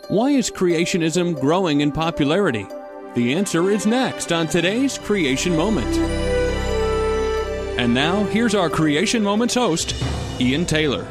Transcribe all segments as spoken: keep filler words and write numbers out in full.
Why is creationism growing in popularity? The answer is next on today's Creation Moment. And now, here's our Creation Moments host, Ian Taylor.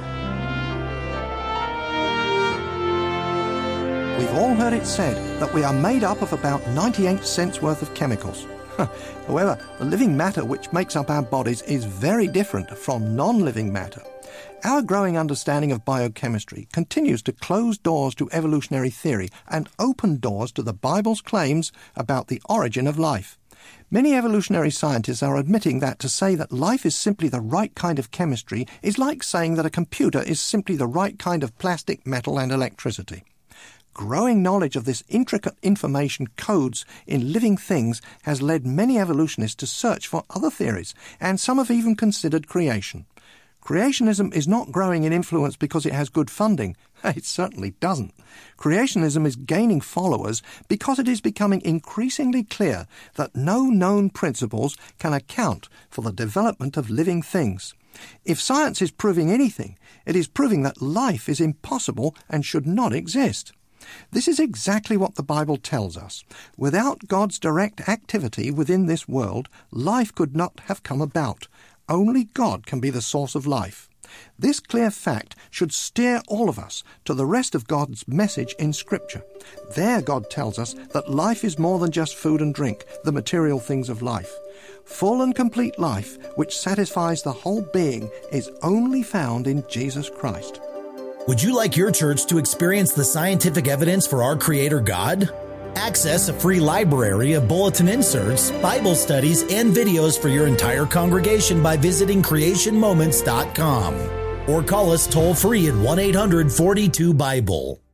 We've all heard it said that we are made up of about ninety-eight cents worth of chemicals. However, the living matter which makes up our bodies is very different from non-living matter. Our growing understanding of biochemistry continues to close doors to evolutionary theory and open doors to the Bible's claims about the origin of life. Many evolutionary scientists are admitting that to say that life is simply the right kind of chemistry is like saying that a computer is simply the right kind of plastic, metal, and electricity. Growing knowledge of this intricate information codes in living things has led many evolutionists to search for other theories, and some have even considered creation. Creationism is not growing in influence because it has good funding. It certainly doesn't. Creationism is gaining followers because it is becoming increasingly clear that no known principles can account for the development of living things. If science is proving anything, it is proving that life is impossible and should not exist. This is exactly what the Bible tells us. Without God's direct activity within this world, life could not have come about. Only God can be the source of life. This clear fact should steer all of us to the rest of God's message in Scripture. There God tells us that life is more than just food and drink, the material things of life. Full and complete life, which satisfies the whole being, is only found in Jesus Christ. Would you like your church to experience the scientific evidence for our Creator God? Access a free library of bulletin inserts, Bible studies, and videos for your entire congregation by visiting creation moments dot com or call us toll-free at one eight hundred forty-two Bible.